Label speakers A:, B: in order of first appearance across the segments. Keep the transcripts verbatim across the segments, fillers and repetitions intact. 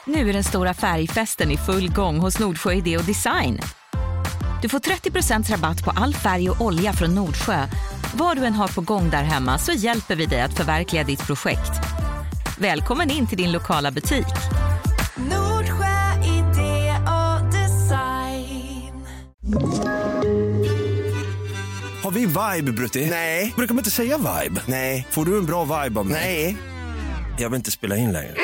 A: Nu är den stora färgfesten i full gång hos Nordsjö Idé och Design. Du får trettio procent rabatt på all färg och olja från Nordsjö. Vad du än har på gång där hemma så hjälper vi dig att förverkliga ditt projekt. Välkommen in till din lokala butik.
B: Nordsjö Idé och Design.
C: Har vi vibe, Brutti?
D: Nej.
C: Brukar man inte säga vibe?
D: Nej.
C: Får du en bra vibe av mig?
D: Nej.
C: Jag vill inte spela in längre.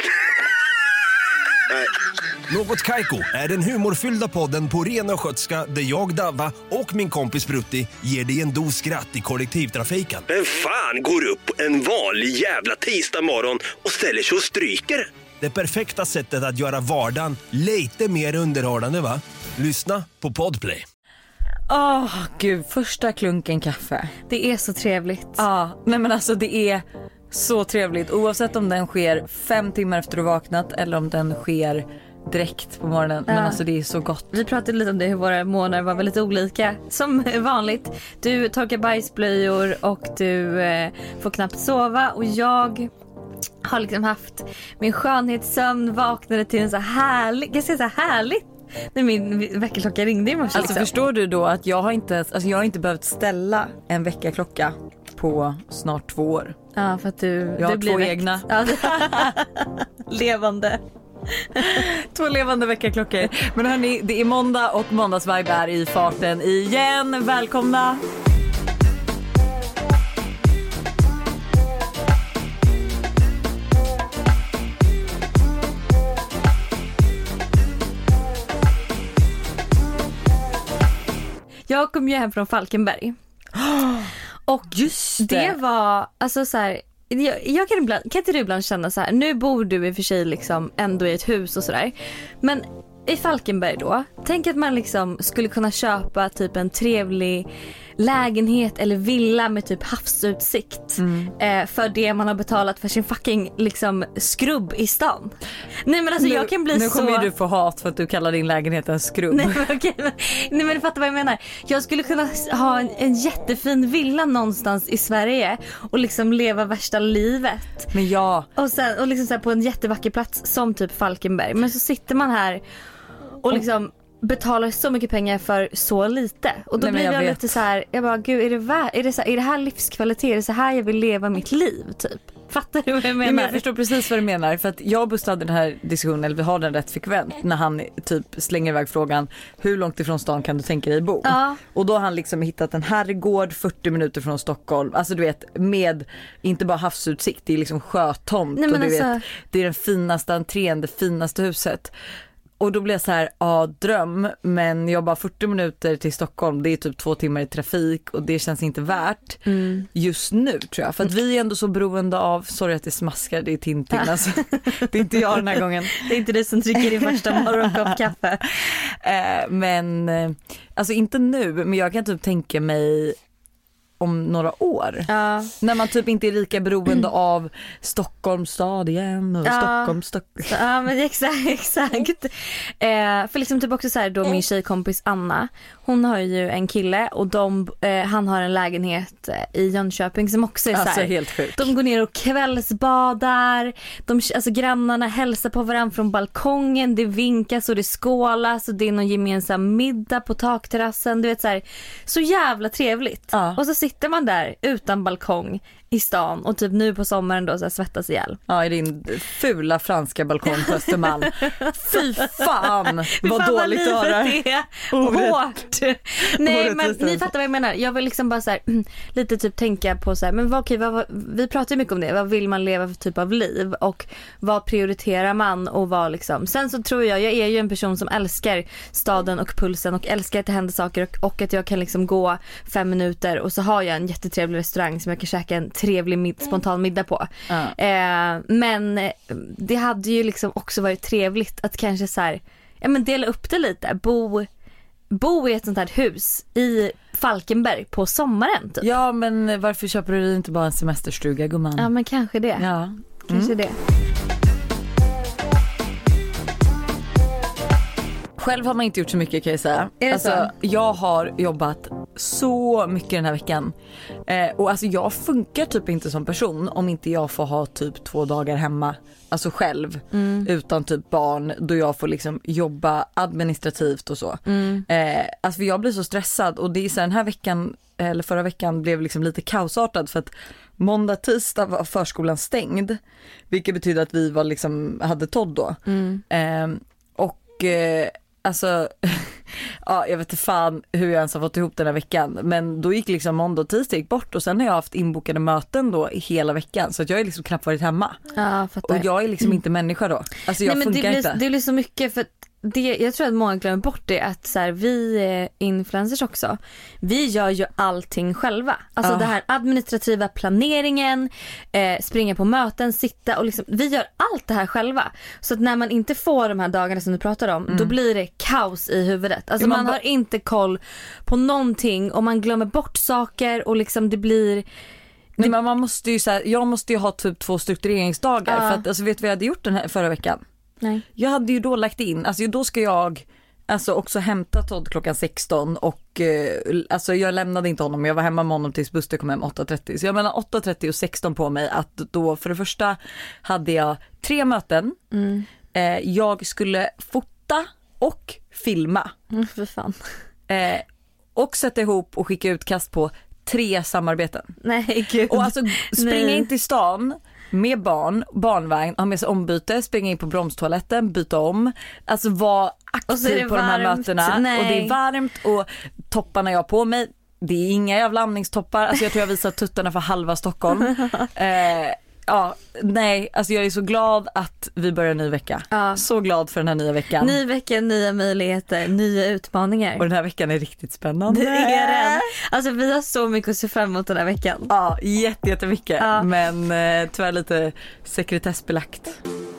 C: Något Kaiko är den humorfyllda podden på ren och skötska där jag, Davva och min kompis Brutti ger dig en dos skratt i kollektivtrafiken.
D: Vem fan går upp en vanlig jävla tisdag morgon och ställer sig och stryker?
C: Det perfekta sättet att göra vardagen lite mer underhållande, va? Lyssna på Podplay.
E: Åh, oh, gud, första klunken kaffe.
F: Det är så trevligt.
E: Ja, nej men alltså det är så trevligt. Oavsett om den sker fem timmar efter du vaknat eller om den sker direkt på morgonen.
F: Ja.
E: Men alltså det är så gott.
F: Vi pratade lite om det, hur våra månader var väldigt olika. Som vanligt. Du torkar bajsblöjor och du eh, får knappt sova. Och jag har liksom haft min skönhetssömn, vaknade till en så härlig, jag säger så härligt. När min väckarklocka ringde i morse.
E: Alltså
F: liksom.
E: Förstår du då att jag har inte, alltså jag har inte behövt ställa en väckarklocka på snart två år.
F: Ja, för att du,
E: jag har
F: du blir
E: två
F: väckt.
E: egna.
F: Ja, levande.
E: Två levande väckarklockor. Men hörni, det är måndag och måndagsvibe är i farten igen. Välkomna!
F: Jag kom ju hem från Falkenberg. Och just det, det var alltså så här, jag, jag kan ibland, kan inte du ibland känna så här, nu bor du i och för sig liksom ändå i ett hus och sådär, men i Falkenberg då, tänk att man liksom skulle kunna köpa typ en trevlig lägenhet eller villa med typ havsutsikt mm. eh, för det man har betalat för sin fucking liksom skrubb i stan. Nej men alltså
E: nu,
F: jag kan bli
E: nu
F: så...
E: Nu kommer ju du få hat för att du kallar din lägenhet en skrubb.
F: Nej men, okay, men, nej men du fattar vad jag menar. Jag skulle kunna ha en, en jättefin villa någonstans i Sverige och liksom leva värsta livet.
E: Men ja.
F: Och, sen, och liksom så här på en jättevacker plats som typ Falkenberg. Men så sitter man här och liksom betalar så mycket pengar för så lite. Och då
E: Nej,
F: blir jag,
E: jag
F: lite så här, jag bara gud, är det vär, är det så här, är det här livskvalitet? Är det så här jag vill leva mitt liv typ? Fattar du vad jag menar?
E: Ja, men jag förstår precis vad du menar. För att jag och Buster hade den här diskussionen, eller vi har den rätt frekvent, när han typ slänger iväg frågan, hur långt ifrån stan kan du tänka dig bo?
F: Ja.
E: Och då har han liksom hittat en herrgård fyrtio minuter från Stockholm. Alltså du vet, med inte bara havsutsikt, det är liksom sjötomt.
F: Nej, men
E: och du
F: alltså...
E: vet, det är den finaste entrén, det finaste huset. Och då blev jag så här, ja dröm, men jag bara fyrtio minuter till Stockholm, det är typ två timmar i trafik och det känns inte värt mm. just nu tror jag. För att vi är ändå så beroende av, sorry att det smaskar, det är Tintin alltså. Det är inte jag den här gången.
F: Det är inte du som trycker i första morgonkopp kaffe.
E: eh, men, alltså inte nu, men jag kan typ tänka mig om några år.
F: Ja.
E: När man typ inte är lika beroende av Stockholms stad igen och
F: ja.
E: Stockholm, Stockholm.
F: Ja men exakt, exakt. Eh, för liksom typ också så här då min tjejkompis Anna, hon har ju en kille och de, eh, han har en lägenhet i Jönköping som också är så här,
E: alltså helt sjukt.
F: De går ner och kvällsbadar, de, alltså grannarna hälsar på varandra från balkongen, det vinkas och det skålas och det är någon gemensam middag på takterrassen, du vet så här, så jävla trevligt. Ja. Och så sitter man där utan balkong i stan och typ nu på sommaren då så här svettas ihjäl.
E: Ja, i din fula franska balkong på Östermalm. Fy fan, vad
F: fan
E: dåligt du har
F: det. Hårt. Nej, men ni fattar vad jag menar. Jag vill liksom bara så här, lite typ tänka på så här, men vad, okej, vad, vi pratar ju mycket om det. Vad vill man leva för typ av liv och vad prioriterar man och vad liksom. Sen så tror jag, jag är ju en person som älskar staden och pulsen och älskar att det händer saker och, och att jag kan liksom gå fem minuter och så har jag en jättetrevlig restaurang som jag kan käka en trevlig mid- spontan middag på. Mm. Eh, men det hade ju liksom också varit trevligt att kanske så här, ja men dela upp det lite. Bo, bo i ett sånt här hus i Falkenberg på sommaren typ.
E: Ja, men varför köper du inte bara en semesterstuga, gumman?
F: Ja, men kanske det.
E: Ja.
F: Kanske
E: Mm.
F: det.
E: Själv har man inte gjort så mycket kan jag säga.
F: Är det
E: alltså,
F: så?
E: jag har jobbat så mycket den här veckan. Eh, och alltså jag funkar typ inte som person om inte jag får ha typ två dagar hemma. Alltså själv. Mm. Utan typ barn. Då jag får liksom jobba administrativt och så. Mm. Eh, alltså jag blir så stressad. Och det är så här, den här veckan, eller förra veckan blev liksom lite kaosartad. För att måndag, tisdag var förskolan stängd. Vilket betyder att vi var liksom, hade Todd då. Mm. Eh, och... Eh, Alltså, ja, jag vet inte fan hur jag ens har fått ihop den här veckan. Men då gick liksom måndag och tisdag gick bort. Och sen har jag haft inbokade möten då hela veckan. Så att jag har liksom knappt varit hemma.
F: Ja,
E: och jag är liksom inte människa då. Alltså jag
F: Nej, men
E: funkar
F: det
E: inte.
F: blir, det blir så mycket för det, jag tror att många glömmer bort det. Att så här, vi influencers också, vi gör ju allting själva. Alltså
E: oh.
F: det här administrativa planeringen, eh, springa på möten, sitta och liksom, vi gör allt det här själva. Så att när man inte får de här dagarna som du pratar om, mm. då blir det kaos i huvudet. Alltså man, man har inte koll på någonting och man glömmer bort saker och liksom det blir...
E: Nej, men man måste ju så här, jag måste ju ha typ två struktureringsdagar. Uh. För att alltså, vet du vad jag hade gjort den här förra veckan?
F: Nej.
E: Jag hade ju då lagt in, alltså då ska jag alltså också hämta Todd klockan sexton och eh, alltså jag lämnade inte honom, jag var hemma med honom tills Buster kom hem åtta trettio. Så jag mellan åtta trettio och sexton på mig att då för det första hade jag tre möten. Mm. Eh, jag skulle fota och filma.
F: Mm, för fan.
E: Eh, och sätta ihop och skicka utkast på tre samarbeten.
F: Nej, gud.
E: Och alltså springa Nej. in till stan med barn, barnvagn, ha med sig ombyte, springa in på bromstoaletten, byta om. Alltså vara aktiv på varmt. De här mötena.
F: Nej.
E: Och det är varmt och topparna jag har på mig, det är inga jävla amningstoppar. Alltså jag tror jag visar tuttarna för halva Stockholm. eh, ja, nej, alltså jag är så glad att vi börjar en ny vecka. Ja. Så glad för den här nya veckan.
F: Ny vecka, nya möjligheter, nya utmaningar.
E: Och den här veckan är riktigt spännande.
F: Det är den. Alltså vi har så mycket att se fram emot den här veckan.
E: Ja, jätte, jättemycket. Ja. Men eh, tyvärr lite sekretessbelagt.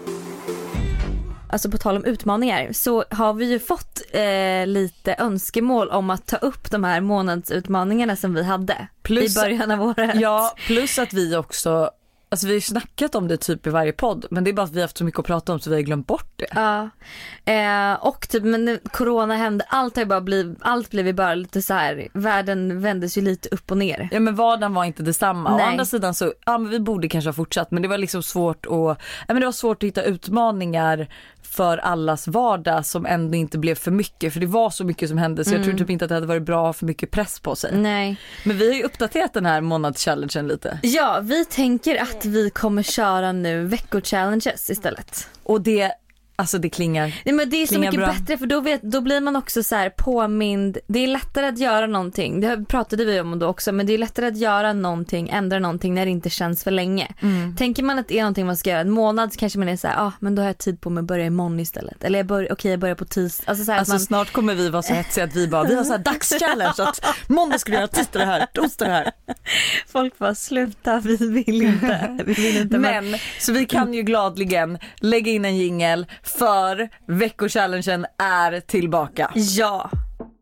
F: Alltså på tal om utmaningar så har vi ju fått eh, lite önskemål om att ta upp de här månadsutmaningarna som vi hade plus, i början av året.
E: Ja, plus att vi också, alltså vi har snackat om det typ i varje podd, men det är bara att vi har haft så mycket att prata om så vi har glömt bort det.
F: Ja, eh, och typ, men corona hände, allt har ju bara blivit, allt blev ju bara lite så här, världen vändes ju lite upp och ner.
E: Ja, men vardagen var inte detsamma.
F: Nej.
E: Å andra sidan så, ja men vi borde kanske ha fortsatt, men det var liksom svårt att, ja men det var svårt att hitta utmaningar för allas vardag som ändå inte blev för mycket, för det var så mycket som hände så mm. jag tror typ inte att det hade varit bra för mycket press på sig.
F: Nej.
E: Men vi har ju uppdaterat den här månadschallengen lite.
F: Ja, vi tänker att vi kommer köra nu veckochallenges istället.
E: Och det, alltså det klingar.
F: Nej, men det är så mycket
E: bra.
F: bättre för då, vet, då blir man också så här påmind. Det är lättare att göra någonting. Det pratade vi om då också, men det är lättare att göra någonting, ändra någonting när det inte känns för länge. Mm. Tänker man att det är någonting man ska göra en månad så kanske man är så här, ja ah, men då har jag tid på mig att börja imorgon istället. Eller jag börjar, okej okay, jag börjar på tisdag. Alltså, så här
E: alltså
F: man...
E: snart kommer vi vara så hetsiga att vi bara, vi har så här dagschallenge så att måndag ska vi göra, tisdag det här, torsdag det här.
F: Folk bara sluta, vi vill inte. Vi vill inte
E: men, men så vi kan ju gladligen lägga in en jingle för veckochallengen är tillbaka.
F: Ja.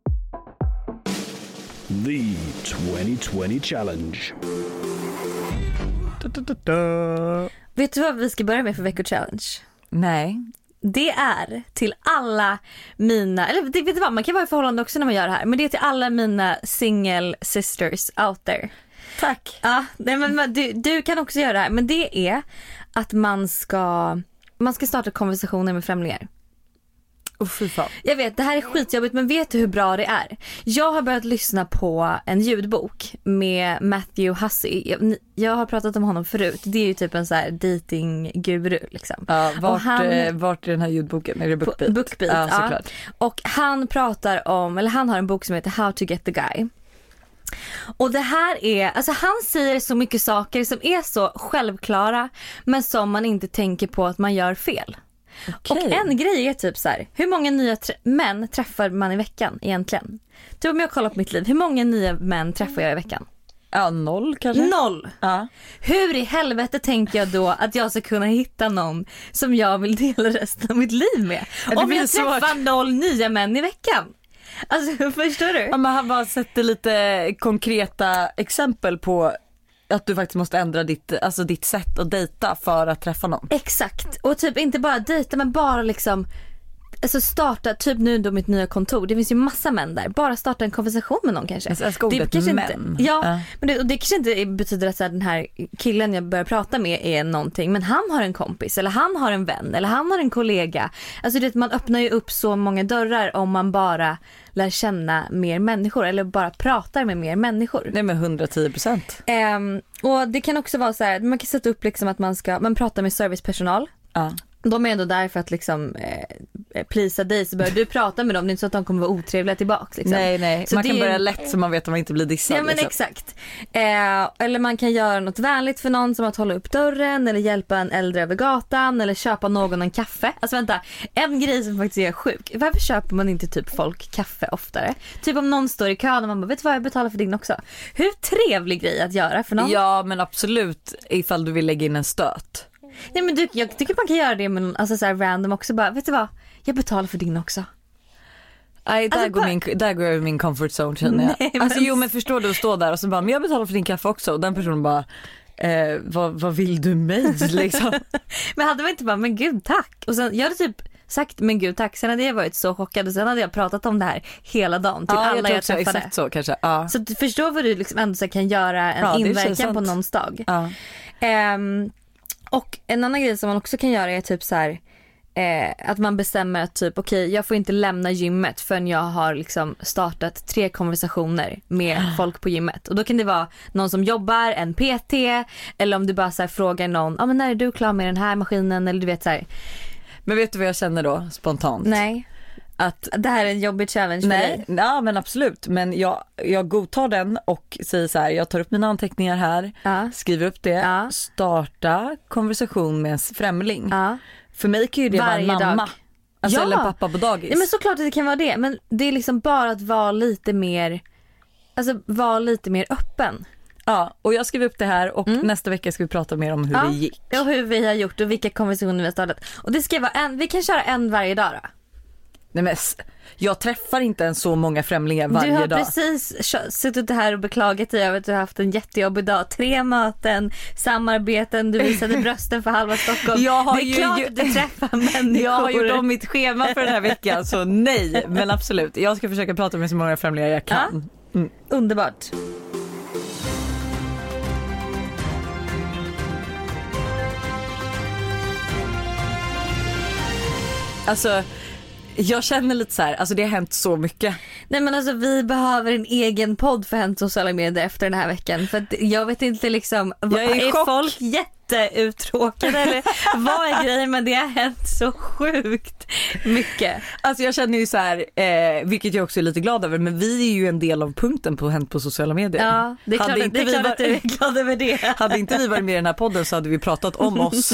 G: The twenty twenty Challenge.
E: Da, da, da, da.
F: Vet du vad vi ska börja med för veckochallenge?
E: Nej.
F: Det är till alla mina, eller det vet du vad, man kan vara i förhållande också när man gör det här, men det är till alla mina single sisters out there.
E: Tack.
F: Ja, nej, men du, du kan också göra det här, men det är att man ska man ska starta konversationer med främlingar.
E: Oh, fy fan.
F: Jag vet, det här är skitjobbigt, men vet du hur bra det är? Jag har börjat lyssna på en ljudbok med Matthew Hussey. Jag, jag har pratat om honom förut. Det är ju typ en så här dating-guru liksom.
E: Ja, vart,
F: han,
E: eh, vart är den här ljudboken? Är det Bookbeat?
F: Bookbeat,
E: ja,
F: ja.
E: såklart.
F: Och han pratar om, eller han har en bok som heter How to get the guy. Och det här är, alltså han säger så mycket saker som är så självklara men som man inte tänker på att man gör fel. Okay. Och en grej är typ så här, hur många nya trä- män träffar man i veckan egentligen? Typ om jag kollar på mitt liv, hur många nya män träffar jag i veckan?
E: Ja, noll kanske.
F: Noll.
E: Ja.
F: Hur i helvete tänker jag då att jag ska kunna hitta någon som jag vill dela resten av mitt liv med? Ja, om jag träffar svårt. noll nya män i veckan. Alltså, förstår du?
E: Ja, men han bara sätter lite konkreta exempel på att du faktiskt måste ändra ditt, alltså ditt sätt att dejta för att träffa någon.
F: Exakt. Och typ inte bara dejta, men bara liksom alltså starta, typ nu då mitt nya kontor, det finns ju massa män där, bara starta en konversation med någon kanske.
E: Jag älskar ordet
F: det
E: män.
F: Inte, ja, ja, men det, och det kanske inte betyder att så här, den här killen jag börjar prata med är någonting, men han har en kompis eller han har en vän eller han har en kollega. Alltså det, man öppnar ju upp så många dörrar om man bara lär känna mer människor eller bara pratar med mer människor.
E: Nej, men hundratio procent.
F: Um, och det kan också vara så här, man kan sätta upp liksom att man ska, man pratar med servicepersonal.
E: Ja.
F: De är ändå där för att liksom eh, plisa dig, så börjar du prata med dem. Det är inte så att de kommer vara otrevliga tillbaks liksom.
E: Nej, nej.
F: Så
E: man kan
F: det...
E: börja lätt så man vet att man inte blir dissad.
F: Ja, men
E: liksom.
F: exakt. Eh, eller man kan göra något vänligt för någon, som att hålla upp dörren eller hjälpa en äldre över gatan eller köpa någon en kaffe. Alltså vänta, en grej som faktiskt är sjuk. Varför köper man inte typ folk kaffe oftare? Typ om någon står i kön och man bara, vet du vad, jag betalar för din också. Hur trevlig grej att göra för någon?
E: Ja, men absolut, ifall du vill lägga in en stöt.
F: Nej, men du, jag tycker man kan göra det med alltså så här random också, bara, vet du vad, jag betalar för din också.
E: Nej, där,
F: alltså,
E: går
F: bara...
E: min, där går jag i min comfort zone, känner jag. Nej, men... Alltså jo, men förstår du att stå där och så bara, men jag betalar för din kaffe också. Och den personen bara, eh, vad, vad vill du mig liksom?
F: Men hade man inte bara, men gud tack. Och sen, jag hade typ sagt, men gud tack. Sen hade jag varit så chockad och sen hade jag pratat om det här hela dagen till
E: ja,
F: alla
E: jag,
F: jag träffade.
E: Exakt så kanske. Ja.
F: Så du förstår vad du liksom ändå så kan göra en
E: ja,
F: inverkan på någons dag.
E: Ja.
F: Um, och en annan grej som man också kan göra är typ så här, eh, att man bestämmer att typ okej, okay, jag får inte lämna gymmet förrän jag har liksom startat tre konversationer med folk på gymmet. Och då kan det vara någon som jobbar, en P T, eller om du bara så här frågar någon, ja ah, men när är du klar med den här maskinen, eller du vet så här.
E: Men vet du vad jag känner då spontant?
F: Nej. Att det här är en jobbig challenge för
E: Nej,
F: dig.
E: ja, men absolut. Men jag, jag godtar den och säger så här, jag tar upp mina anteckningar här,
F: ja.
E: skriver upp det,
F: ja.
E: starta konversation med en främling.
F: Ja.
E: För mig kan ju det
F: varje
E: vara en mamma.
F: Dag.
E: Alltså,
F: ja.
E: eller en pappa på dagis.
F: Ja, men såklart att det kan vara det. Men det är liksom bara att vara lite mer, alltså vara lite mer öppen.
E: Ja, och jag skriver upp det här och
F: mm.
E: nästa vecka ska vi prata mer om hur
F: ja.
E: det gick.
F: Och hur vi har gjort och vilka konversationer vi har startat. Och det ska vara en, vi kan köra en varje dag då.
E: Nej, men jag träffar inte ens så många främlingar varje dag.
F: Du har
E: dag.
F: precis suttit här och beklagat dig över att du har haft en jättejobbig dag. Tre möten, samarbeten, du visade brösten för halva Stockholm.
E: Jag har
F: det är
E: ju,
F: klart att du träffar människor.
E: Jag har gjort om mitt schema för den här veckan, så nej. Men absolut, jag ska försöka prata med så många främlingar jag kan.
F: Ja.
E: Mm.
F: Underbart.
E: Alltså, jag känner lite så här, alltså det har hänt så mycket.
F: Nej, men alltså vi behöver en egen podd för Hänt sociala medier efter den här veckan. För att jag vet inte liksom,
E: jag är,
F: är folk jätteuttråkade eller vad är grejen, men det har hänt så sjukt mycket.
E: Alltså jag känner ju så här, eh, vilket jag också är lite glad över, men vi är ju en del av punkten på Hänt på sociala medier.
F: Ja, det är klart,
E: hade
F: att, det är klart var... att du är glad över det.
E: Hade inte vi varit med i den här podden så hade vi pratat om oss.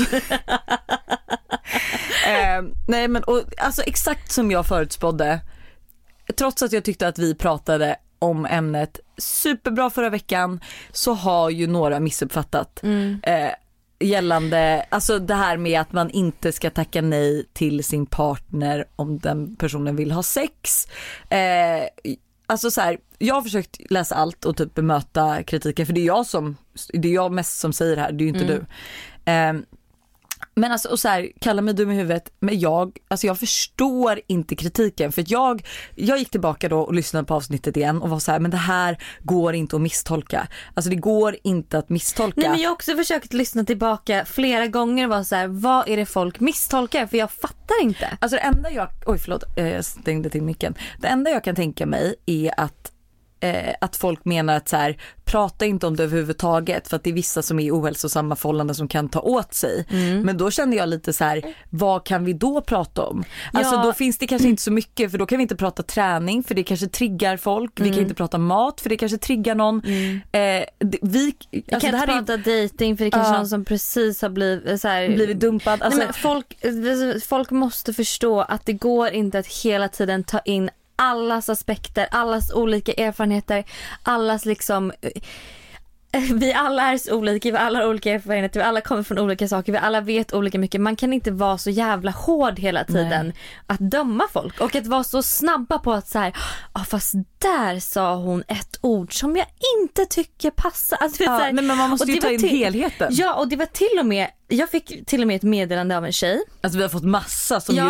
E: eh, nej men och, alltså exakt som jag förutspådde, trots att jag tyckte att vi pratade om ämnet superbra förra veckan, så har ju några missuppfattat mm. eh, gällande, alltså det här med att man inte ska tacka nej till sin partner om den personen vill ha sex. Eh, alltså så här, jag har försökt läsa allt och typ bemöta kritiken, för det är jag som, det är jag mest som säger det här, det är ju inte mm. du. Eh, Men alltså, och så här, kalla mig dum i huvudet, men jag, alltså jag förstår inte kritiken, för att jag, jag gick tillbaka då och lyssnade på avsnittet igen och var så här, men det här går inte att misstolka. Alltså det går inte att misstolka.
F: Nej, men jag har också försökt lyssna tillbaka flera gånger och var så här, vad är det folk misstolkar? För jag fattar inte.
E: Alltså det enda jag, oj förlåt, jag stängde till micken. Det enda jag kan tänka mig är att att folk menar att så här, prata inte om det överhuvudtaget, för att det är vissa som är i ohälsosamma förhållanden som kan ta åt sig. Mm. Men då kände jag lite så här, vad kan vi då prata om? Alltså ja. Då finns det kanske inte så mycket, för då kan vi inte prata träning, för det kanske triggar folk. Mm. Vi kan inte prata mat, för det kanske triggar någon. Mm. Eh, det, vi,
F: vi alltså, kan inte prata är... dating, för det kanske uh, någon som precis har blivit, så här,
E: blivit dumpad. Alltså,
F: nej, men folk, folk måste förstå att det går inte att hela tiden ta in allas aspekter, allas olika erfarenheter, allas liksom, vi alla är så olika, vi alla har olika erfarenheter, vi alla kommer från olika saker, vi alla vet olika mycket. Man kan inte vara så jävla hård hela tiden. Nej. Att döma folk och att vara så snabba på att så här, ah, fast där sa hon ett ord som jag inte tycker passar. Alltså, ja,
E: här, men man måste ju ta in till, helheten.
F: Ja, och det var till och med, jag fick till och med ett meddelande av en tjej.
E: Alltså vi har fått massa som
F: ja,
E: just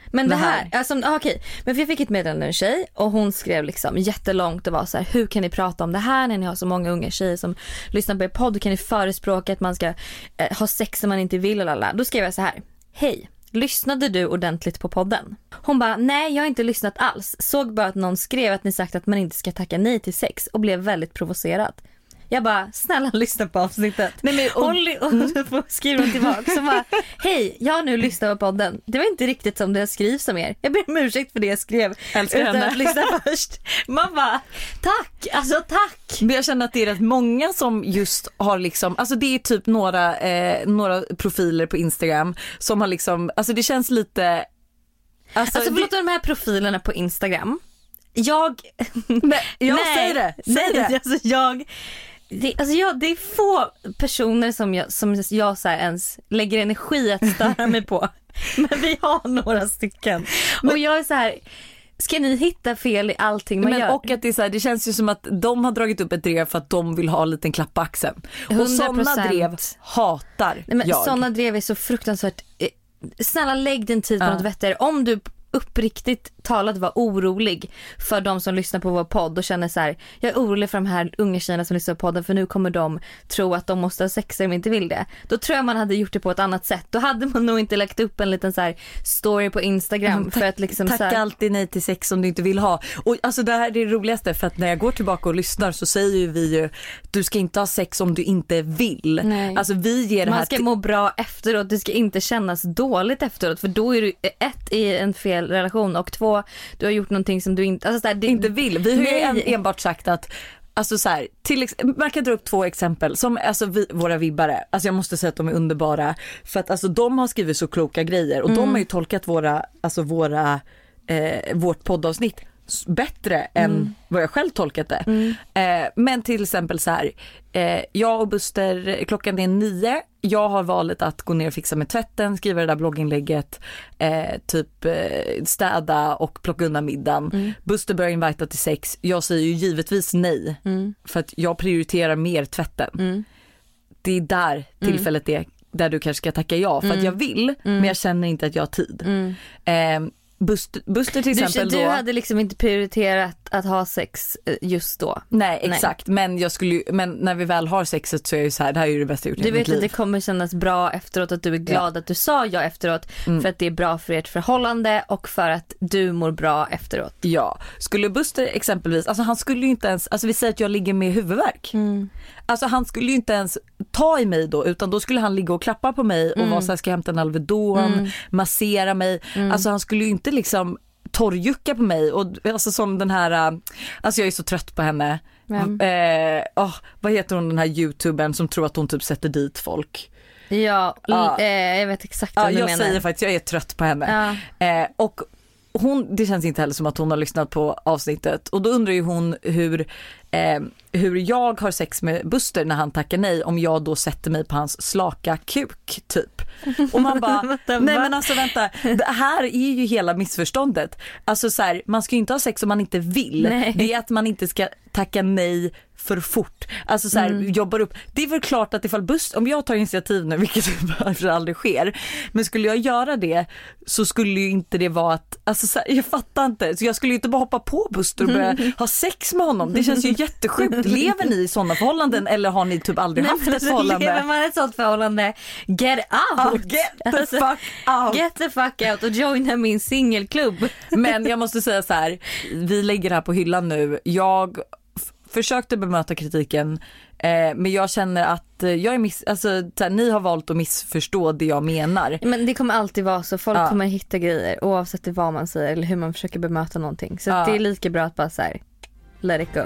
F: Men det här, det här alltså, ah, okej. Men för jag fick ett meddelande av en tjej och hon skrev liksom jättelångt och var så här: hur kan ni prata om det här när ni har så många unga tjejer som lyssnar på er podd? Kan ni förespråka att man ska eh, ha sex som man inte vill? Lala. Då skrev jag så här: hej, lyssnade du ordentligt på podden? Hon bara, nej jag har inte lyssnat alls. Såg bara att någon skrev att ni sagt att man inte ska tacka nej till sex och blev väldigt provocerad. Jag bara, snälla lyssna på avsnittet. Nej, men, och, Holly, och mm. skriver hon tillbaka. Så bara, hej, jag har nu lyssnat på podden. Det var inte riktigt som det skrivs som er. Jag ber om ursäkt för det jag skrev.
E: Älskar
F: utan
E: henne.
F: att lyssna först. Man bara, tack, alltså tack.
E: Men jag känner att det är rätt många som just har liksom, alltså det är typ några, eh, några profiler på Instagram som har liksom, alltså det känns lite...
F: Alltså, alltså förlåt, det... de här profilerna på Instagram. Jag...
E: Nej, jag
F: nej,
E: säger det. Säg
F: nej,
E: det.
F: Alltså jag... Det, alltså jag, det är få personer som jag, som jag så här ens lägger energi att störa mig på. Men vi har några stycken. Men, och jag är så här, ska ni hitta fel i allting man
E: men,
F: gör?
E: Och att det, är så här, det känns ju som att de har dragit upp ett drev för att de vill ha en liten klapp på axeln. Och sådana drev hatar
F: Nej, men
E: jag.
F: Sådana drev är så fruktansvärt... Snälla lägg din tid på
E: ja.
F: något vettigare. Om du uppriktigt talat var orolig för de som lyssnar på vår podd och känner så här: jag är orolig för de här unga tjejerna som lyssnar på podden för nu kommer de tro att de måste ha sex om de inte vill det. Då tror jag man hade gjort det på ett annat sätt. Då hade man nog inte lagt upp en liten så här story på Instagram mm, för att liksom
E: tack
F: så här...
E: alltid nej till sex som du inte vill ha. Och alltså det här är det roligaste, för att när jag går tillbaka och lyssnar så säger ju vi ju, du ska inte ha sex om du inte vill.
F: Nej.
E: Alltså vi ger det
F: man
E: här
F: ska
E: t-
F: må bra efteråt, det ska inte kännas dåligt efteråt, för då är du ett i en fel relation och två, du har gjort någonting som du inte, alltså så här, det,
E: inte vill. Vi har ju
F: nej.
E: en, enbart sagt att alltså så här, till, man kan dra upp två exempel som alltså vi, våra vibbare, alltså jag måste säga att de är underbara för att alltså de har skrivit så kloka grejer och mm. de har ju tolkat våra, alltså våra eh, vårt poddavsnitt bättre mm. än vad jag själv tolkat det. Mm. Eh, men till exempel så här, eh, jag och Buster, klockan är nio, jag har valet att gå ner och fixa med tvätten, skriva det där blogginlägget, eh, typ eh, städa och plocka undan middagen. Mm. Buster börjar invita till sex, jag säger ju givetvis nej mm. för att jag prioriterar mer tvätten. Mm. Det är där tillfället mm. är där du kanske ska tacka ja för mm. att jag vill mm. men jag känner inte att jag har tid. Mm. Eh, Buster, Buster till exempel
F: du,
E: då.
F: Du hade liksom inte prioriterat att ha sex just då.
E: Nej, exakt. Nej. Men jag skulle ju, men när vi väl har sexet så är ju så här, det här är ju det bästa jag gjort i
F: du
E: mitt
F: vet
E: liv.
F: att det kommer kännas bra efteråt, att du är glad ja. Att du sa ja efteråt mm. för att det är bra för ert förhållande och för att du mår bra efteråt. Ja.
E: Skulle Buster exempelvis, alltså han skulle ju inte ens, alltså vi säger att jag ligger med huvudvärk. Mm. Alltså han skulle ju inte ens ta i mig då, utan då skulle han ligga och klappa på mig och mm. vara så här, ska jag hämta en Alvedon, mm. massera mig. Mm. Alltså han skulle ju inte liksom torrjucka på mig och alltså som den här, alltså jag är så trött på henne. Mm. Eh, oh, vad heter hon, den här YouTubern som tror att hon typ sätter dit folk?
F: Ja,
E: ah.
F: eh, jag vet exakt vad
E: ah,
F: du
E: jag
F: menar.
E: Jag säger faktiskt, jag är trött på henne. Ja. Eh, och hon, det känns inte heller som att hon har lyssnat på avsnittet och då undrar ju hon hur eh, hur jag har sex med Buster när han tackar nej, om jag då sätter mig på hans slaka kuk typ. Och man bara, nej men alltså vänta, det här är ju hela missförståndet. Alltså så här, man ska ju inte ha sex om man inte vill. Nej. Det är att man inte ska tacka nej för fort. Alltså så här, mm. jobbar upp. Det är väl klart att ifall Buster, om jag tar initiativ nu, vilket aldrig sker, men skulle jag göra det så skulle ju inte det vara att, alltså så här, jag fattar inte. Så jag skulle ju inte bara hoppa på Buster och börja mm. ha sex med honom. Det känns ju jättesjukt. Lever ni i sådana förhållanden eller har ni typ aldrig
F: nej,
E: haft ett förhållande?
F: Lever man ett sådant förhållande, get out!
E: Oh, get the
F: alltså,
E: fuck out!
F: Get the fuck out och joina min singelklubb.
E: Men jag måste säga så här, vi lägger det här på hyllan nu. Jag f- försökte bemöta kritiken, eh, men jag känner att eh, jag är miss- alltså, här, ni har valt att missförstå det jag menar.
F: Men det kommer alltid vara så, folk
E: ja.
F: kommer hitta grejer oavsett vad man säger eller hur man försöker bemöta någonting. Så ja. Det är lika bra att bara så här, let it go.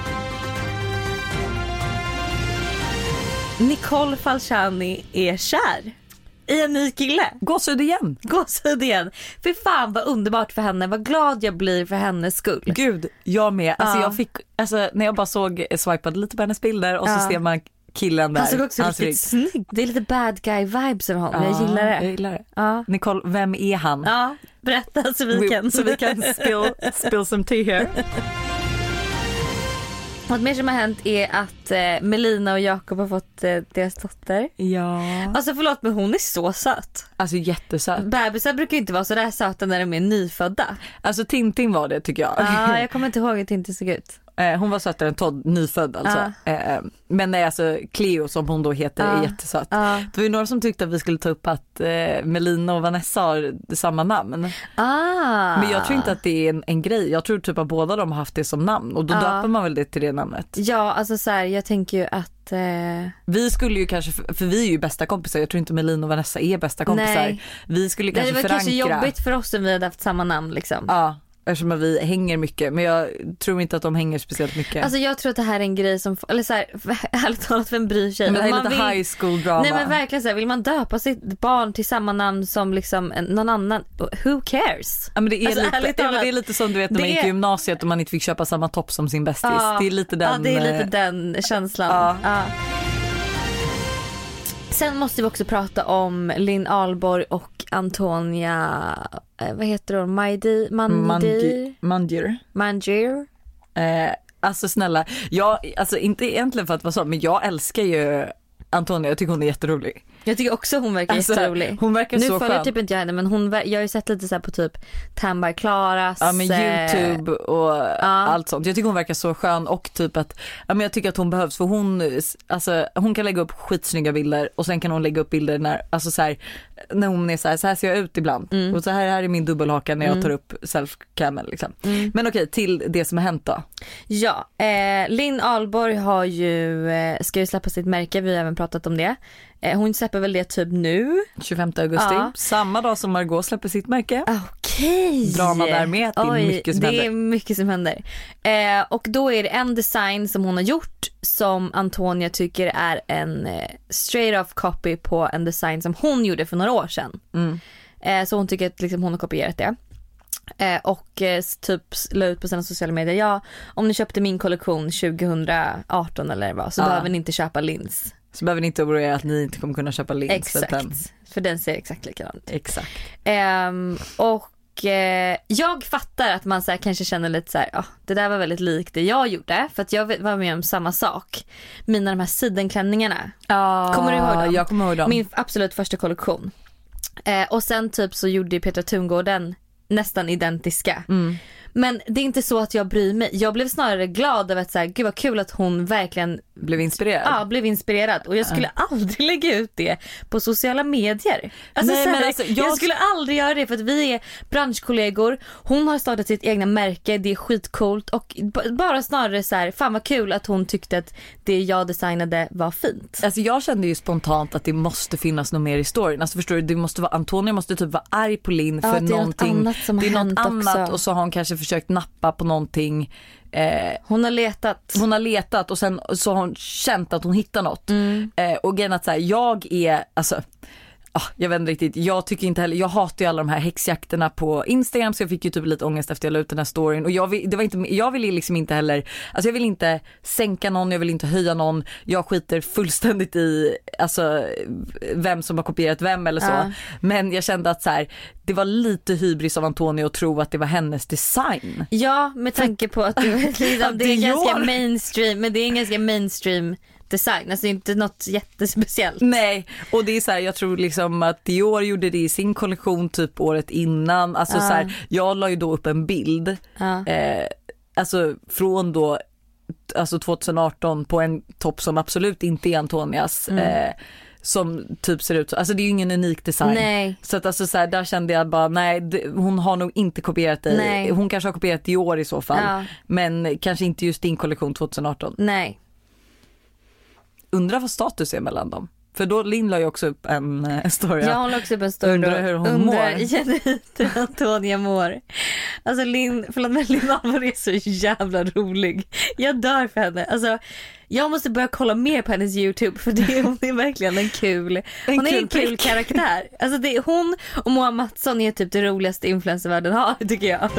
F: Nicole Falciani är kär i en ny kille.
E: Gåshud igen.
F: Gåshud igen. För fan vad underbart för henne. Vad glad jag blir för hennes skull.
E: Gud, jag med. Alltså
F: ja.
E: jag fick, alltså när jag bara såg, swipade lite på hennes bilder och så
F: ja.
E: ser man killen där.
F: Han såg också riktigt snygg. Det är lite bad guy vibes av honom. Ja, jag gillar det.
E: Jag gillar det.
F: Ja.
E: Nicole, vem är han?
F: Ja, berätta så vi kan.
E: Så vi kan spill, spill some tea here.
F: Något mer som har hänt är att eh, Melina och Jakob har fått eh, deras dotter.
E: Ja.
F: Alltså förlåt, men hon är så söt.
E: Alltså jättesöt.
F: Bebisar brukar inte vara så där söta när de är nyfödda.
E: Alltså Tintin var det tycker jag.
F: Ja, jag kommer inte ihåg hur Tintin såg ut.
E: Hon var sötare än Todd, nyfödd alltså. Ja. Men nej, alltså Cleo som hon då heter ja. är jättesöt. Ja. Det var ju några som tyckte att vi skulle ta upp att eh, Melina och Vanessa har samma namn.
F: Ah.
E: Men jag tror inte att det är en, en grej. Jag tror typ att båda de har haft det som namn. Och då ja. döper man väl det till det namnet.
F: Ja, alltså så här, jag tänker ju att eh...
E: vi skulle ju kanske, för vi är ju bästa kompisar. Jag tror inte Melina och Vanessa är bästa kompisar. Nej. Vi skulle kanske förankra.
F: Det var kanske jobbigt för oss om vi hade haft samma namn liksom.
E: Ja. Eftersom vi hänger mycket. Men jag tror inte att de hänger speciellt mycket.
F: Alltså jag tror att det här är en grej som, eller så här, ärligt talat, vem bryr sig?
E: Men det är
F: man
E: lite
F: vill,
E: high school drama.
F: Nej men verkligen så här, vill man döpa sitt barn till samma namn som liksom någon annan, who cares?
E: Ja men det är,
F: alltså,
E: lite, talat, det är lite som du vet när man gick i gymnasiet och man inte fick köpa samma topp som sin bästis. Ja, det är lite den.
F: Ja, det är lite den känslan. Ja. Ja. Sen måste vi också prata om Linn Ahlborg och Antonia, vad heter hon? Majdi? Mandi?
E: Mandir.
F: Mandir.
E: Eh, alltså snälla, jag, alltså inte egentligen för att vara så, men jag älskar ju Antonia, jag tycker hon är jätterolig.
F: Jag tycker också hon verkar
E: alltså,
F: jätterolig.
E: Hon verkar
F: nu
E: så skön.
F: Nu följer typ inte jag henne, men hon, jag har ju sett lite så här på typ Tambar Klaras.
E: Ja men YouTube och ja. allt sånt. Jag tycker hon verkar så skön och typ att, ja men jag tycker att hon behövs för hon, alltså hon kan lägga upp skitsnygga bilder och sen kan hon lägga upp bilder när, alltså så här, när hon är så här, så här ser jag ut ibland. Mm. Och så här, här är min dubbelhaka när jag mm. tar upp self-camel liksom. Mm. Men okej, till det som har hänt då.
F: Ja, eh, Linn Ahlborg har ju, eh, ska ju släppa sitt märke, vi har även pratat om det. Hon släpper väl det typ nu.
E: tjugofemte augusti. Ja. Samma dag som Margot släpper sitt märke.
F: Okej. Okay.
E: Drama där med. Det är
F: Oj,
E: mycket som
F: det
E: händer.
F: är mycket som händer. Eh, och då är det en design som hon har gjort som Antonia tycker är en eh, straight off copy på en design som hon gjorde för några år sedan. Mm. Eh, så hon tycker att liksom, hon har kopierat det. Eh, och eh, typ la ut på sina sociala medier. Ja, om ni köpte min kollektion tjugoarton eller vad, så ja. behöver ni inte köpa Linns.
E: Så behöver ni inte oroa er att ni inte kommer kunna köpa Linns.
F: Exakt, för den, för den ser exakt likadant.
E: Exakt.
F: Um, och uh, jag fattar att man så här, kanske känner lite så här, oh, det där var väldigt likt det jag gjorde. För att jag var med om samma sak. Mina de här sidenklänningarna.
E: Ah,
F: kommer du ihåg dem?
E: Jag kommer ihåg dem.
F: Min absolut första kollektion. Uh, och sen typ så gjorde Petra Tungården nästan identiska. Mm. Men det är inte så att jag bryr mig. Jag blev snarare glad över att så här, gud vad kul att hon verkligen
E: blev inspirerad.
F: Ja, blev inspirerad. Och jag skulle uh. aldrig lägga ut det på sociala medier. Alltså, Nej, så här, men alltså, jag... jag skulle aldrig göra det för att vi är branschkollegor. Hon har startat sitt egna märke. Det är skitcoolt. Och b- bara snarare så här, fan vad kul att hon tyckte att det jag designade var fint.
E: Alltså jag kände ju spontant att det måste finnas något mer i storyn. Alltså förstår du, det måste vara, Antonia måste typ vara arg på Linn för
F: ja, det är
E: någonting.
F: Något annat som
E: det är
F: har
E: något
F: hänt
E: annat
F: också.
E: Och så har hon kanske försökt nappa på någonting. Eh,
F: hon har letat.
E: Hon har letat och sen så har hon känt att hon hittar något. Mm. Eh, och grejen att så här, jag är, alltså, ah, jag vet inte riktigt, jag tycker inte heller, jag hatar ju alla de här häxjakterna på Instagram, så jag fick ju typ lite ångest efter jag la ut den här storyn. Och jag vill, det var inte, jag vill liksom inte heller, alltså jag vill inte sänka någon, jag vill inte höja någon, jag skiter fullständigt i alltså vem som har kopierat vem eller så. Ja. Men jag kände att så här, det var lite hybris av Antonia att tro att det var hennes design.
F: Ja, med tanke på att det, liksom, det är ganska mainstream, men det är en ganska mainstream design, alltså inte något jättespeciellt.
E: Nej, och det är så här, jag tror liksom att Dior gjorde det i sin kollektion typ året innan. Alltså uh. så här, jag la ju då upp en bild uh. eh, alltså från då alltså tjugoarton på en topp som absolut inte är Antonias mm. eh, som typ ser ut så. Alltså det är ju ingen unik design.
F: Nej.
E: Så att alltså så här, där kände jag bara nej, det, hon har nog inte kopierat dig. Nej. Hon kanske har kopierat i år i så fall. Ja. Men kanske inte just din kollektion tjugoarton.
F: Nej.
E: Undrar vad status är mellan dem. För då Linn la ju också upp en uh, story.
F: Ja, hon la också upp en story.
E: Undrar hur hon
F: undrar
E: mår.
F: Undrar Antonia mår. Alltså Linn, förlåt men Linn Ahlborg är så jävla rolig. Jag dör för henne. Alltså jag måste börja kolla mer på hennes YouTube. För det är, hon är verkligen en kul Hon en är kul en kul prick. karaktär. Alltså det är, hon och Moa Mattsson är typ det roligaste influencervärlden har, tycker jag.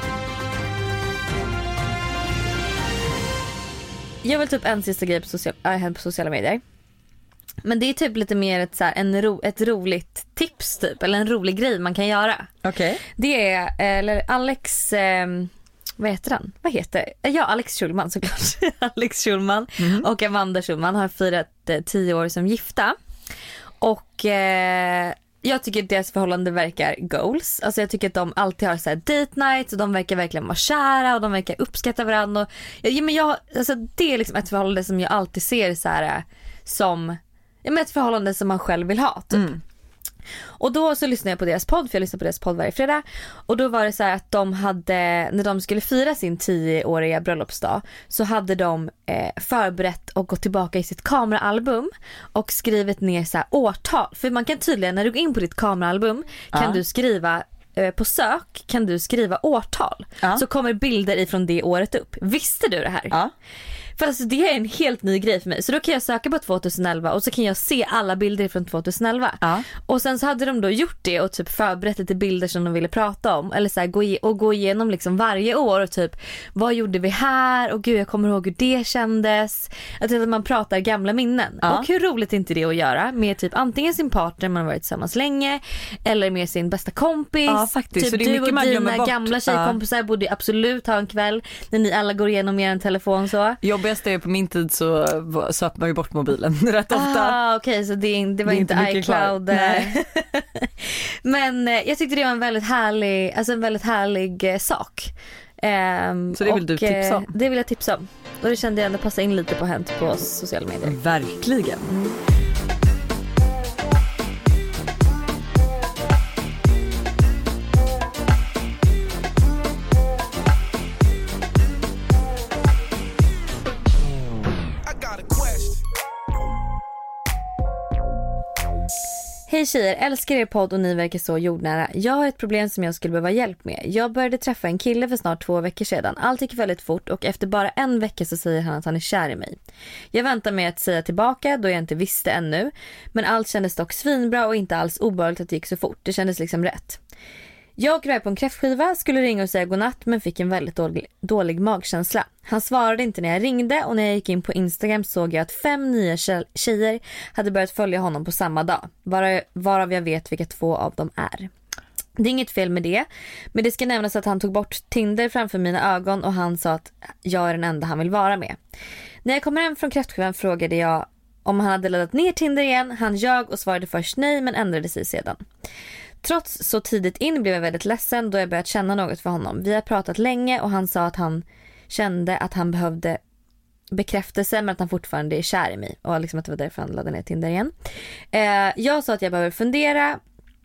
F: Jag vill typ en sista grej på, social, äh, på sociala medier. Men det är typ lite mer ett, så här, en ro, ett roligt tips typ. Eller en rolig grej man kan göra.
E: Okej. Okay.
F: Det är, eller Alex eh, vad heter han? Vad heter? Ja, Alex Schulman såklart. Alex Schulman mm. och Amanda Schulman har firat eh, tio år som gifta. Och eh, jag tycker att deras förhållande verkar goals. Alltså jag tycker att de alltid har så här date nights och de verkar verkligen vara kära och de verkar uppskatta varandra. Och, ja, men jag, alltså det är liksom ett förhållande som jag alltid ser så här som ja, men ett förhållande som man själv vill ha typ. Mm. Och då så lyssnade jag på deras podd, för jag lyssnar på deras podd varje fredag. Och då var det så här att de hade, när de skulle fira sin tioåriga bröllopsdag, så hade de eh, förberett och gått tillbaka i sitt kameraalbum och skrivit ner så här årtal. För man kan tydligen, när du går in på ditt kameraalbum kan ja. du skriva eh, på sök kan du skriva årtal. Ja. Så kommer bilder ifrån det året upp. Visste du det här? Ja. För alltså det är en helt ny grej för mig. Så då kan jag söka på tjugoelva och så kan jag se alla bilder från tjugoelva. Ja. Och sen så hade de då gjort det och typ förberett lite bilder som de ville prata om. Eller så här, gå, i- och gå igenom liksom varje år och typ, vad gjorde vi här? Och gud, jag kommer ihåg hur det kändes. Att man pratar gamla minnen. Ja. Och hur roligt är inte det att göra med typ antingen sin partner man har varit tillsammans länge, eller med sin bästa kompis.
E: Ja, faktiskt.
F: Typ
E: så det är
F: du
E: mycket
F: och
E: man
F: dina
E: bort.
F: gamla tjejkompisar ja. borde absolut ha en kväll när ni alla går igenom er en telefon så.
E: Jobbigast är på min tid så söp man ju bort mobilen rätt ofta.
F: Ah, okej, okay, så det, det var det inte, inte iCloud. Men eh, jag tyckte det var en väldigt härlig, alltså en väldigt härlig eh, sak. Um,
E: så det vill
F: och,
E: du tipsa om?
F: Det vill jag tipsa om. Och det kände jag ändå passa in lite på Hänt på sociala medier.
E: Verkligen. Mm.
F: Hej tjejer, älskar er podd och ni verkar så jordnära. Jag har ett problem som jag skulle behöva hjälp med. Jag började träffa en kille för snart två veckor sedan. Allt gick väldigt fort och efter bara en vecka så säger han att han är kär i mig. Jag väntar med att säga tillbaka då jag inte visste ännu. Men allt kändes dock svinbra och inte alls obehagligt att det gick så fort. Det kändes liksom rätt. Jag gröp på en kräftskiva, skulle ringa och säga godnatt men fick en väldigt dålig, dålig magkänsla. Han svarade inte när jag ringde och när jag gick in på Instagram såg jag att fem nya tjejer hade börjat följa honom på samma dag. Varav, varav jag vet vilka två av dem är. Det är inget fel med det, men det ska nämnas att han tog bort Tinder framför mina ögon och han sa att jag är den enda han vill vara med. När jag kommer hem från kräftskivan frågade jag om han hade laddat ner Tinder igen. Han ljög och svarade först nej men ändrade sig sedan. Trots så tidigt in blev jag väldigt ledsen då jag börjat känna något för honom. Vi har pratat länge och han sa att han kände att han behövde bekräftelse men att han fortfarande är kär i mig. Och liksom att det var därför han laddade ner Tinder igen. Eh, jag sa att jag behöver fundera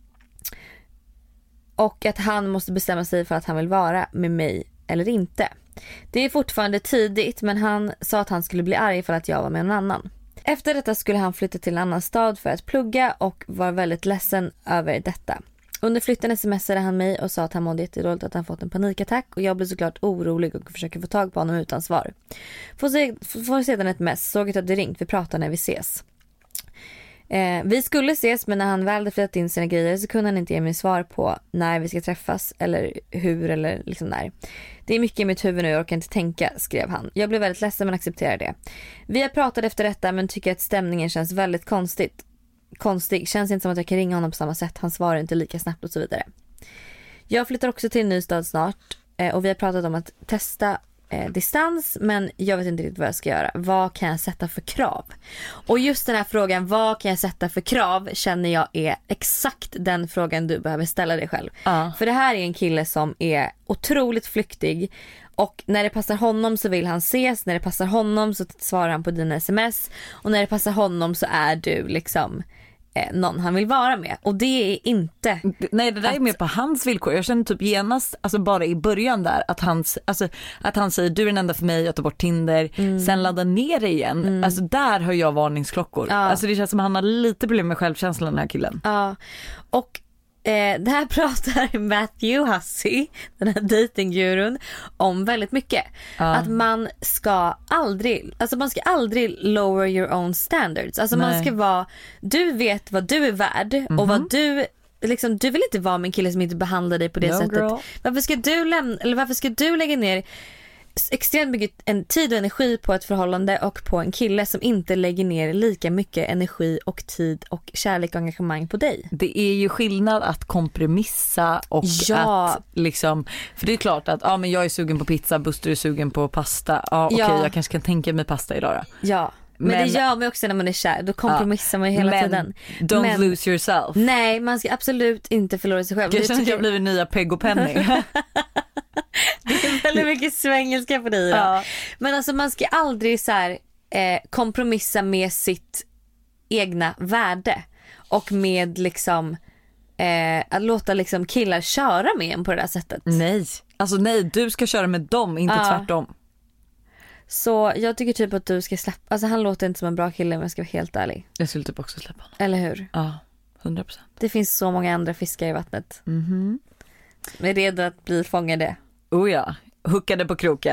F: och att han måste bestämma sig för att han vill vara med mig eller inte. Det är fortfarande tidigt men han sa att han skulle bli arg för att jag var med någon annan. Efter detta skulle han flytta till en annan stad för att plugga och var väldigt ledsen över detta. Under flytten smsade han mig och sa att han mådde jättedåligt, att han fått en panikattack och jag blev såklart orolig och försöker få tag på honom utan svar. Får, se, får sedan ett mess, såg att det ringt, vi pratar när vi ses. Eh, vi skulle ses men när han väl hade flyttat in sina grejer så kunde han inte ge mig svar på när vi ska träffas eller hur eller liksom när. Det är mycket i mitt huvud nu, jag orkar inte tänka, skrev han. Jag blev väldigt ledsen men accepterar det. Vi har pratat efter detta men tycker att stämningen känns väldigt konstigt. Konstig, känns inte som att jag kan ringa honom på samma sätt. Han svarar inte lika snabbt och så vidare. Jag flyttar också till en ny stad snart eh, och vi har pratat om att testa eh, distans men jag vet inte riktigt vad jag ska göra. Vad kan jag sätta för krav? Och just den här frågan, vad kan jag sätta för krav, känner jag är exakt den frågan du behöver ställa dig själv. Uh. För det här är en kille som är otroligt flyktig och när det passar honom så vill han ses, när det passar honom så svarar han på dina sms och när det passar honom så är du liksom eh, någon han vill vara med. Och det är inte...
E: Nej, det där
F: att...
E: är mer på hans villkor. Jag känner typ genast, alltså bara i början där, att, hans, alltså, att han säger du är den enda för mig, jag tar bort Tinder, mm. sen laddar ner det igen. Mm. Alltså där hör jag varningsklockor. Ja. Alltså det känns som att han har lite problem med självkänslan, den här killen.
F: Ja, och Eh, det här pratar Matthew Hussey, den här datinggurun, om väldigt mycket. Uh. Att man ska aldrig, alltså man ska aldrig lower your own standards. Alltså Nej. man ska vara, du vet vad du är värd mm-hmm. och vad du liksom, du vill inte vara med en kille som inte behandlar dig på det no, sättet. Girl. Varför ska du lämna, eller varför ska du lägga ner extremt mycket en tid och energi på ett förhållande och på en kille som inte lägger ner lika mycket energi och tid och kärlek och engagemang på dig.
E: Det är ju skillnad att kompromissa och
F: ja.
E: att liksom, för det är klart att ja, men jag är sugen på pizza, Buster är sugen på pasta. Ja, okej, okay,
F: ja.
E: jag kanske kan tänka mig pasta idag då.
F: Ja. Men, men det gör man också när man är kär. Då kompromissar ja, man ju hela
E: men,
F: tiden.
E: Don't
F: men,
E: lose yourself.
F: Nej, man ska absolut inte förlora sig själv.
E: Jag känner att jag blivit nya Peg och Penny.
F: Det är väldigt mycket svengelska på dig. Ja. Men alltså man ska aldrig så här, eh, kompromissa med sitt egna värde. Och med liksom eh, att låta liksom killar köra med en på det där sättet.
E: Nej, alltså nej, du ska köra med dem, inte ja. tvärtom.
F: Så jag tycker typ att du ska släppa. Alltså han låter inte som en bra kille om jag ska vara helt ärlig.
E: Jag skulle typ också släppa honom.
F: Eller hur?
E: Ja, hundra procent.
F: Det finns så många andra fiskar i vattnet.
E: Mhm.
F: Men är redo att bli fångade.
E: Oh ja, huckade på kroken.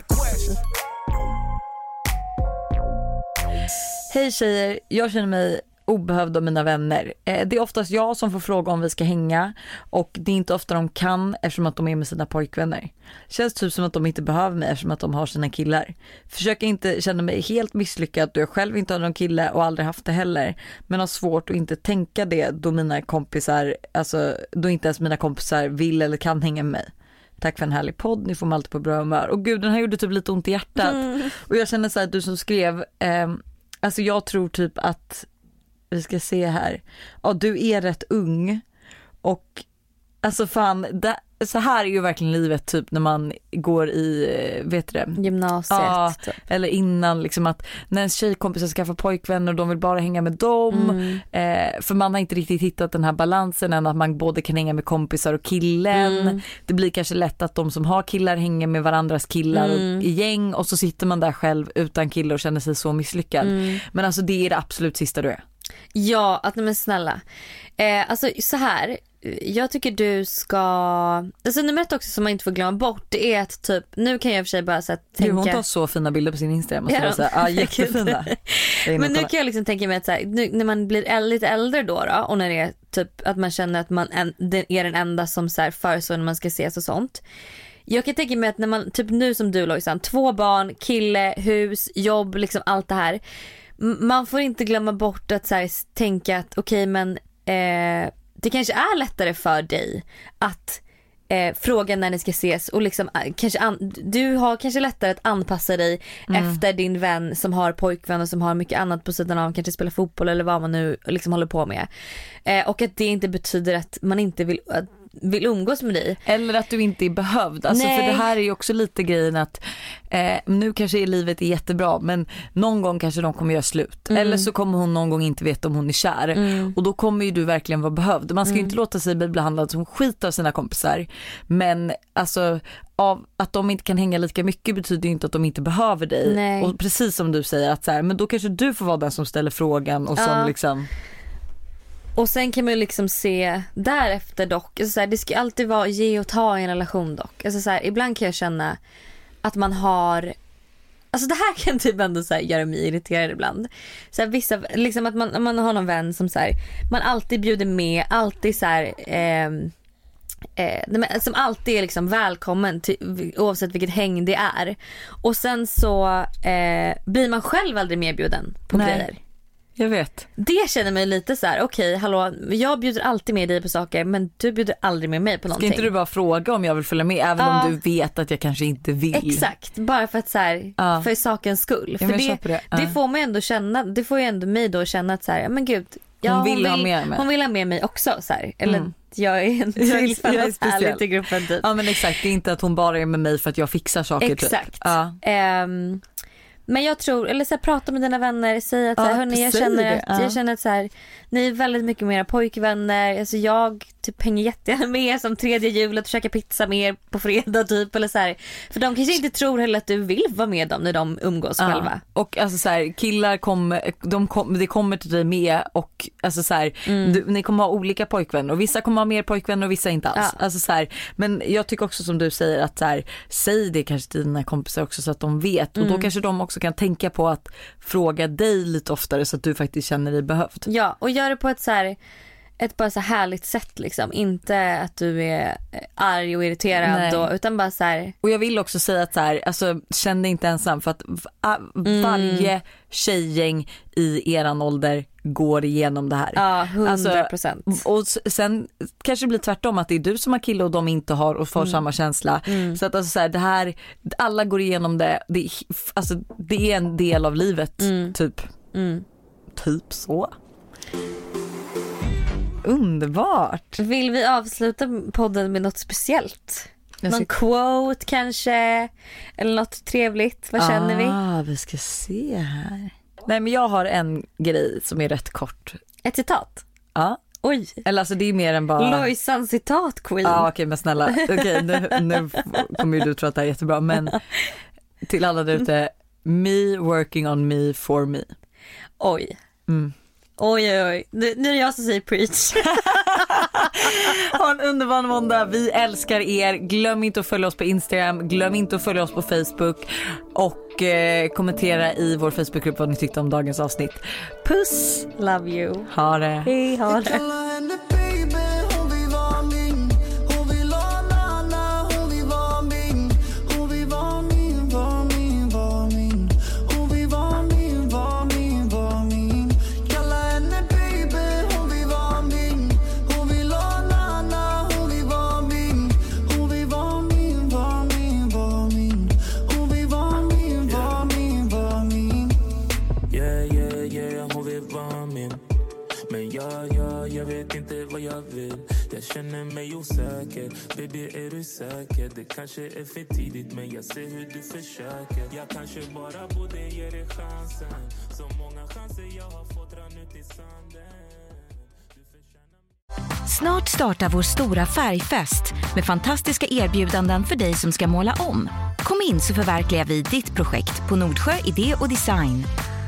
E: Hej tjejer, jag känner mig obehövd av mina vänner. Eh, det är oftast jag som får fråga om vi ska hänga och det är inte ofta de kan eftersom att de är med sina pojkvänner. Känns typ som att de inte behöver mig eftersom att de har sina killar. Försöker inte känna mig helt misslyckad då jag själv inte har någon kille och aldrig haft det heller. Men har svårt att inte tänka det då mina kompisar, alltså då inte ens mina kompisar vill eller kan hänga med mig. Tack för en härlig podd, ni får mig alltid på bra humör. Och gud, den här gjorde typ lite ont i hjärtat. Mm. Och jag känner så här, du som skrev, eh, alltså jag tror typ att vi ska se här. Ja, du är rätt ung. Och alltså fan, det, så här är ju verkligen livet typ när man går i, vet du det?
F: Gymnasiet.
E: Ja,
F: typ.
E: Eller innan liksom att när ens tjejkompisar skaffar pojkvänner och de vill bara hänga med dem. Mm. Eh, för man har inte riktigt hittat den här balansen än att man både kan hänga med kompisar och killen. Mm. Det blir kanske lätt att de som har killar hänger med varandras killar mm. och, i gäng och så sitter man där själv utan kille och känner sig så misslyckad. Mm. Men alltså det är det absolut sista du är.
F: Ja, att men snälla. Eh, alltså så här, jag tycker du ska, alltså nummer ett också som man inte får glömma bort, det är att typ, nu kan jag i och för sig bara så att tänka.
E: Hon tar så fina bilder på sin Instagram och så, så här, ja, jättefina.
F: Men nu kan jag liksom tänka mig att så här, nu, när man blir äl- lite äldre då, då och när det är typ att man känner att man en, den är den enda som så här föreslår när man ska ses och sånt. Jag kan tänka mig att när man, typ nu som du Lojsan, två barn, kille, hus, jobb, liksom allt det här. Man får inte glömma bort att så här, tänka att okej, okay, men eh, det kanske är lättare för dig att eh, fråga när ni ska ses och liksom kanske an- du har kanske lättare att anpassa dig mm. efter din vän som har pojkvän och som har mycket annat på sidan av, kanske spela fotboll eller vad man nu liksom håller på med. Eh, och att det inte betyder att man inte vill att vill umgås med dig.
E: Eller att du inte är behövd. Alltså för det här är ju också lite grejen att eh, nu kanske är livet är jättebra men någon gång kanske de kommer göra slut. Mm. Eller så kommer hon någon gång inte veta om hon är kär. Mm. Och då kommer ju du verkligen vara behövd. Man ska ju mm. inte låta sig bli behandlad som skit av sina kompisar. Men alltså av att de inte kan hänga lika mycket betyder ju inte att de inte behöver dig.
F: Nej.
E: Och precis som du säger att så här, men då kanske du får vara den som ställer frågan och som ja. liksom.
F: Och sen kan man ju liksom se därefter dock, alltså så här, det ska alltid vara ge och ta i en relation dock. Alltså så här, ibland kan jag känna att man har, alltså det här kan typ ändå så här göra mig irriterad ibland. Så här, vissa, liksom att man, man har någon vän som så här, man alltid bjuder med, alltid så här, eh, eh, som alltid är liksom välkommen till, oavsett vilket häng det är. Och sen så eh, blir man själv aldrig medbjuden på
E: Nej.
F: grejer.
E: Jag vet.
F: Det känner mig lite så här: okej, okay, hallå, jag bjuder alltid med dig på saker, men du bjuder aldrig med mig på någonting.
E: Ska inte du bara fråga om jag vill följa med, även ja. om du vet att jag kanske inte vill?
F: Exakt, bara för att så här, ja. för sakens skull.
E: Ja,
F: för det,
E: det. Ja.
F: det får man ändå känna, det får ju ändå mig då känna att så här, men gud, ja,
E: hon, vill
F: hon, vill,
E: ha med mig.
F: hon vill ha med mig också så här. Eller mm. jag är en tillfällig härlig i gruppen typ.
E: Ja men exakt, det är inte att hon bara är med mig för att jag fixar saker.
F: Exakt.
E: Typ. Ja.
F: Um, Men jag tror, eller så här, prata med dina vänner, säg att så här,
E: ja,
F: hörni, jag känner att, ja. jag känner att så här, ni är väldigt mycket mera pojkvänner. Alltså jag typ hänger jättegärna med som tredje hjulet och käkar pizza med er på fredag typ, eller så här. För de kanske inte tror heller att du vill vara med dem när de umgås ja. själva.
E: Och alltså så här, killar kommer, de kom, det kommer till dig med och alltså så här, mm. du, ni kommer ha olika pojkvänner och vissa kommer ha mer pojkvänner och vissa inte alls. Ja. Alltså så här, men jag tycker också som du säger att så här, säg det kanske till dina kompisar också så att de vet och mm. då kanske de också kan tänka på att fråga dig lite oftare så att du faktiskt känner dig behövd.
F: Ja, och gör det på ett så här ett bara så härligt sätt liksom. Inte att du är arg och irriterad och, utan bara så här.
E: Och jag vill också säga att så här, alltså, känn dig inte ensam, för att v- varje mm. tjejgäng i eran ålder går igenom det här.
F: Ja, hundra procent.
E: Alltså, och sen kanske det blir tvärtom, att det är du som har kille och de inte har och får mm. samma känsla. Mm. Så att alltså, så här, det här, alla går igenom det. Det, alltså, det är en del av livet, mm. typ. Mm. Typ så. Underbart.
F: Vill vi avsluta podden med något speciellt? Någon ska... quote kanske? Eller något trevligt? Vad känner vi?
E: Ah, vi ska se här. Nej, men jag har en grej som är rätt kort.
F: Ett citat?
E: Ja.
F: Oj.
E: Eller alltså det är mer än bara...
F: Lojsan citat queen.
E: Ja, okej, okay, men snälla. Okej, okay, nu, nu kommer ju du tro att det här är jättebra. Men till alla där ute, me working on me for me.
F: Oj.
E: Mm.
F: Oj, oj, oj. Nu, nu är det jag som säger preach.
E: Ha en underbar måndag. Vi älskar er. Glöm inte att följa oss på Instagram. Glöm inte att följa oss på Facebook. Och eh, kommentera i vår Facebookgrupp vad ni tyckte om dagens avsnitt. Puss.
F: Love you.
E: Ha det.
F: Hej, ha det.
H: Jag känner mig osäker. Baby, är du säker? Det kanske är för tidigt, men jag ser hur du försöker. Jag kanske bara borde ge dig chansen. Så många chanser jag har fått rann ut i sanden.
A: Snart startar vår stora färgfest med fantastiska erbjudanden för dig som ska måla om. Kom in så förverkligar vi ditt projekt på Nordsjö Idé och Design.